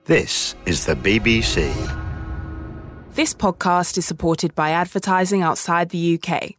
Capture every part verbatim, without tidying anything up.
This is the B B C. This podcast is supported by advertising outside the U K.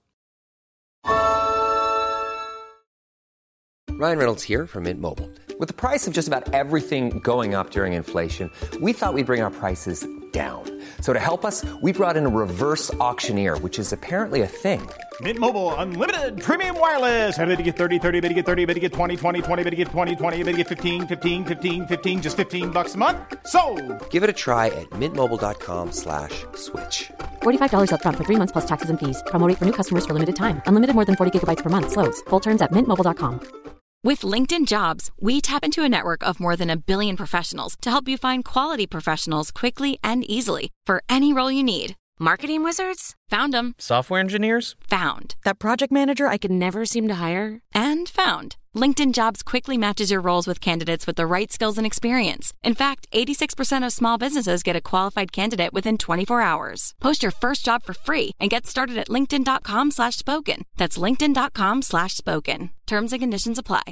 Ryan Reynolds here from Mint Mobile. With the price of just about everything going up during inflation, we thought we'd bring our prices down. So to help us, we brought in a reverse auctioneer, which is apparently a thing. Mint Mobile Unlimited Premium Wireless. How to get thirty, thirty, how to get thirty, how to get twenty, twenty, twenty, how to get twenty, twenty, how to get fifteen, fifteen, fifteen, fifteen, just fifteen bucks a month? Sold! Give it a try at mintmobile.com slash switch. forty-five dollars up front for three months plus taxes and fees. Promo rate for new customers for limited time. Unlimited more than forty gigabytes per month. Slows full terms at mint mobile dot com. With LinkedIn Jobs, we tap into a network of more than a billion professionals to help you find quality professionals quickly and easily for any role you need. Marketing wizards? Found them. Software engineers? Found. That project manager I could never seem to hire? And found. LinkedIn Jobs quickly matches your roles with candidates with the right skills and experience. In fact, eighty-six percent of small businesses get a qualified candidate within twenty-four hours. Post your first job for free and get started at linkedin.com slash spoken. That's linkedin.com slash spoken. Terms and conditions apply.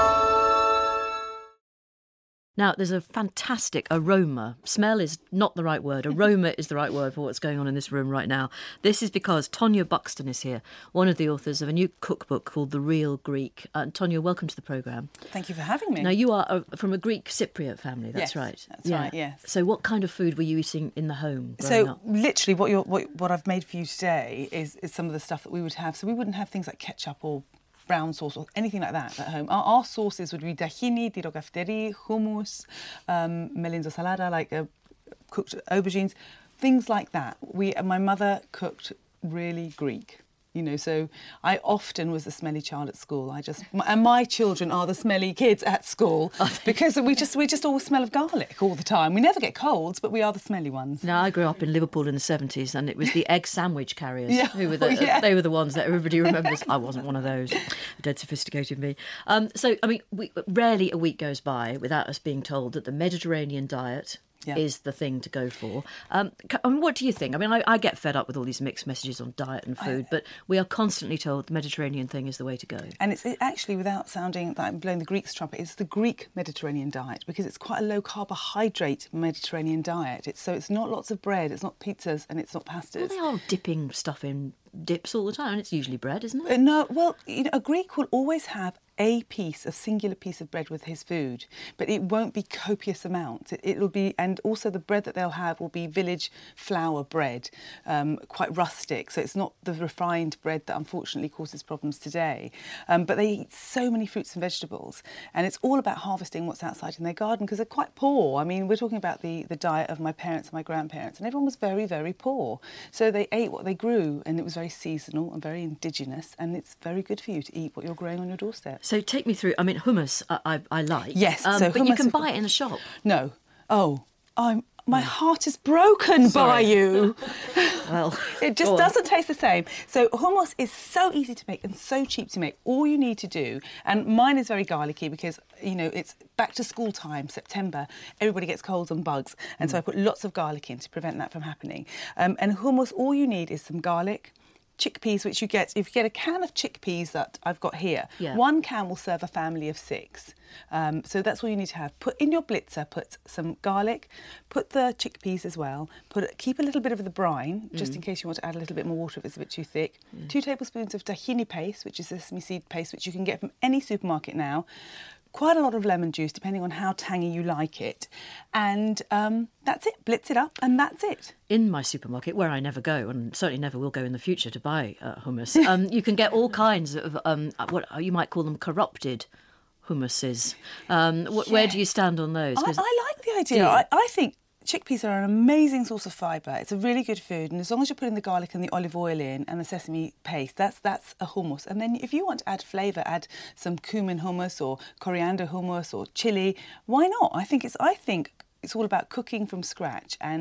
Now, there's a fantastic aroma. Smell is not the right word. Aroma is the right word for what's going on in this room right now. This is because Tonya Buxton is here, one of the authors of a new cookbook called The Real Greek. Uh, Tonya, welcome to the programme. Thank you for having me. Now, you are a, from a Greek Cypriot family, that's yes, right? That's yeah. right, yes. So what kind of food were you eating in the home So up? literally what, you're, what what I've made for you today is, is some of the stuff that we would have. So we wouldn't have things like ketchup or brown sauce or anything like that at home. Our, our sauces would be tahini, tirogafteri, hummus, um, melinzo salada, like uh, cooked aubergines, things like that. We, my mother cooked really Greek. You know, so I often was the smelly child at school. I just, and my children are the smelly kids at school because we just we just all smell of garlic all the time. We never get colds, but we are the smelly ones. Now, I grew up in Liverpool in the seventies, and it was the egg sandwich carriers yeah. who were the yeah. they were the ones that everybody remembers. I wasn't one of those. Dead sophisticated me. Um, so, I mean, we, rarely a week goes by without us being told that the Mediterranean diet Yeah. is the thing to go for. Um, I mean, what do you think? I mean, I, I get fed up with all these mixed messages on diet and food, I, but we are constantly told the Mediterranean thing is the way to go. And it's it actually, without sounding like I'm blowing the Greeks' trumpet, it's the Greek Mediterranean diet because it's quite a low carbohydrate Mediterranean diet. It's so it's not lots of bread, it's not pizzas, and it's not pastas. Well, they are dipping stuff in dips all the time, and it's usually bread, isn't it? Uh, no, well, you know, a Greek will always have a piece, a singular piece of bread with his food, but it won't be copious amounts. It, it'll be, and also the bread that they'll have will be village flour bread, um, quite rustic. So it's not the refined bread that unfortunately causes problems today. Um, but they eat so many fruits and vegetables, and it's all about harvesting what's outside in their garden because they're quite poor. I mean, we're talking about the, the diet of my parents and my grandparents, and everyone was very, very poor. So they ate what they grew, and it was very seasonal and very indigenous, and it's very good for you to eat what you're growing on your doorstep. So take me through, I mean, hummus I, I, I like. Yes. Um, so but you can buy it in the shop. No. Oh, I'm, my heart is broken Sorry. by you. Well, it just doesn't taste the same. So hummus is so easy to make and so cheap to make. All you need to do, and mine is very garlicky because, you know, it's back to school time, September. Everybody gets colds and bugs. And mm. so I put lots of garlic in to prevent that from happening. Um, and hummus, all you need is some garlic, chickpeas, which you get, if you get a can of chickpeas that I've got here, yeah. one can will serve a family of six. Um, so that's all you need to have. Put in your blitzer, put some garlic, put the chickpeas as well, put keep a little bit of the brine, just mm. in case you want to add a little bit more water if it's a bit too thick. Mm. Two tablespoons of tahini paste, which is sesame seed paste, which you can get from any supermarket now. Quite a lot of lemon juice, depending on how tangy you like it. And um, that's it. Blitz it up, and that's it. In my supermarket, where I never go, and certainly never will go in the future to buy uh, hummus, um, you can get all kinds of, um, what you might call them corrupted hummuses. Um, wh- yes. Where do you stand on those? I, I like the idea. I, I think chickpeas are an amazing source of fibre. It's a really good food, and as long as you're putting the garlic and the olive oil in and the sesame paste, that's that's a hummus. And then if you want to add flavour, add some cumin hummus or coriander hummus or chilli. Why not? I think it's I think it's all about cooking from scratch and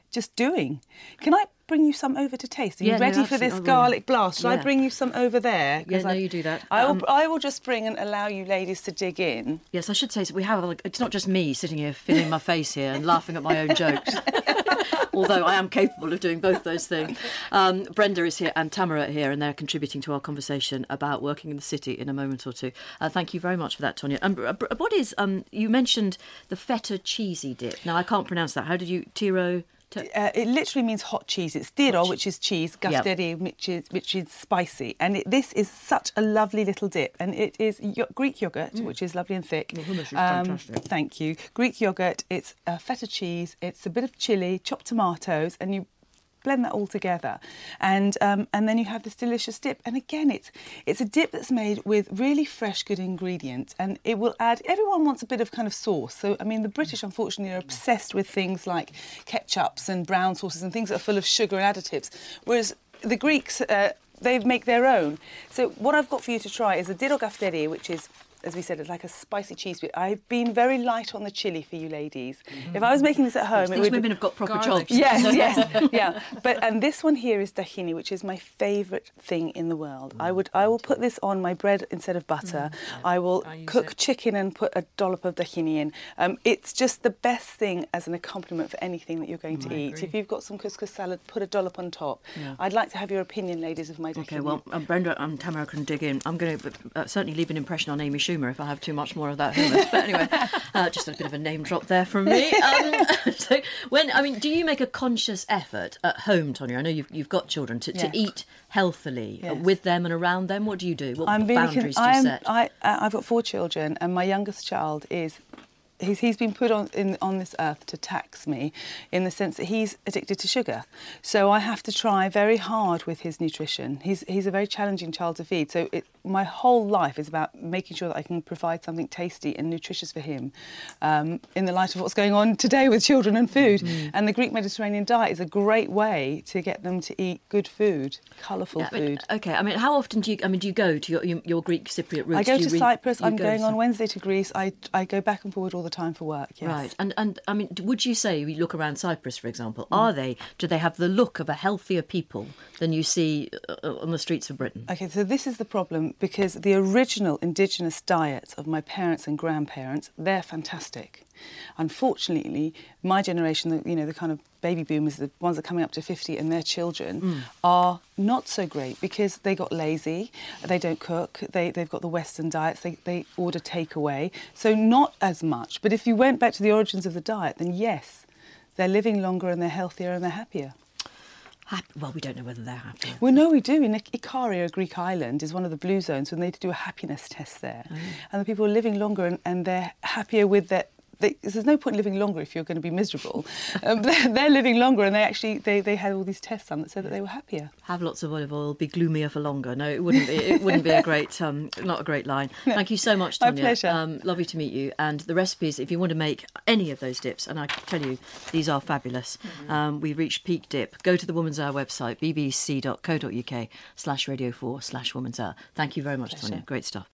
just doing. Can I bring you some over to taste? Are you yeah, ready no, for this absolutely. garlic blast? Shall yeah. I bring you some over there? Yeah, no, I, you do that. I will, Um, I will just bring and allow you ladies to dig in. Yes, I should say so we have. Like, it's not just me sitting here filling my face here and laughing at my own jokes. Although I am capable of doing both those things. Um, Brenda is here and Tamara are here, and they're contributing to our conversation about working in the city in a moment or two. Uh, thank you very much for that, Tonya. And um, what is, um, you mentioned the feta cheesy dip. Now, I can't pronounce that. How did you, tiro... Uh, it literally means hot cheese. It's tiro, which is cheese, gasteri, yep. which is which is spicy. And it, this is such a lovely little dip. And it is yo- Greek yoghurt, mm. which is lovely and thick. The hummus is um, fantastic. Thank you. Greek yoghurt, it's uh, feta cheese, it's a bit of chilli, chopped tomatoes, and you blend that all together, and um, and then you have this delicious dip. And again, it's it's a dip that's made with really fresh, good ingredients, and it will add. Everyone wants a bit of kind of sauce. So I mean, the British, unfortunately, are obsessed with things like ketchups and brown sauces and things that are full of sugar and additives, whereas the Greeks uh, they make their own. So what I've got for you to try is a diro gafteri, which is, as we said, it's like a spicy cheese bit. I've been very light on the chilli for you ladies. Mm. If I was making this at home, These it would women be... have got proper garlic. jobs. Yes, yes, yeah. But and this one here is tahini, which is my favourite thing in the world. Mm. I would, I will put this on my bread instead of butter. Mm. I will I cook it. chicken and put a dollop of tahini in. Um, it's just the best thing as an accompaniment for anything that you're going to I eat. agree. If you've got some couscous salad, put a dollop on top. Yeah. I'd like to have your opinion, ladies, of my tahini. Okay, well, um, Brenda and Tamara can dig in. I'm going to uh, certainly leave an impression on Amy Schumer if I have too much more of that hummus. But anyway, uh, just a bit of a name drop there from me. Um, so, when I mean, do you make a conscious effort at home, Tonya? I know you've you've got children to, Yes. to eat healthily Yes. uh, with them and around them. What do you do? What I'm really boundaries con- do you I'm, set? I, uh, I've got four children, and my youngest child is. He's, he's been put on in, on this earth to tax me, in the sense that he's addicted to sugar. So I have to try very hard with his nutrition. He's he's a very challenging child to feed. So it, my whole life is about making sure that I can provide something tasty and nutritious for him, um, in the light of what's going on today with children and food. Mm. And the Greek Mediterranean diet is a great way to get them to eat good food, colourful Yeah, I mean, food. okay, I mean, how often do you? I mean, do you go to your your, your Greek Cypriot roots? I go Do you to re- Cyprus. you I'm go going to on Cy- Wednesday to Greece. I I go back and forward all the time for work. Yes. Right, and and I mean, would you say, you look around Cyprus, for example, are they? Do they have the look of a healthier people than you see uh, on the streets of Britain? Okay, so this is the problem, because the original indigenous diets of my parents and grandparents, they're fantastic. Unfortunately, my generation, the, you know, the kind of baby boomers, the ones that are coming up to fifty, and their children mm. are not so great because they got lazy, they don't cook, they, they've got the Western diets, they, they order takeaway, so not as much. But if you went back to the origins of the diet, then yes, they're living longer and they're healthier and they're happier. Happy, well, we don't know whether they're happy. Well, no, we do. In Ikaria, a Greek island, is one of the blue zones, and they do a happiness test there. Oh. And the people are living longer and, and they're happier with their... They, there's no point in living longer if you're going to be miserable. um, they're, they're living longer, and they actually they, they had all these tests done that said that they were happier. Have lots of olive oil, be gloomier for longer. No, it wouldn't be. It wouldn't be a great, um, not a great line. No. Thank you so much, Tonya. My pleasure. Um, lovely to meet you. And the recipes, if you want to make any of those dips, and I can tell you, these are fabulous. Mm-hmm. Um, we've reached peak dip. Go to the Woman's Hour website, bbc.co.uk slash radio four slash Woman's Hour. Thank you very much, pleasure. Tonya. Great stuff.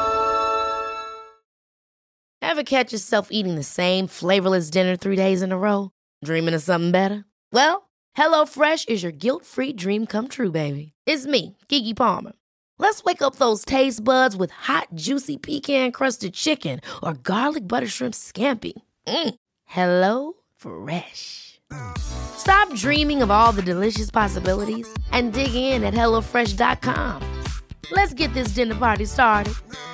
Ever catch yourself eating the same flavourless dinner three days in a row? Dreaming of something better? Well, HelloFresh is your guilt-free dream come true, baby. It's me, Keke Palmer. Let's wake up those taste buds with hot, juicy pecan-crusted chicken or garlic butter shrimp scampi. Mm. Hello Fresh. Stop dreaming of all the delicious possibilities and dig in at hello fresh dot com. Let's get this dinner party started.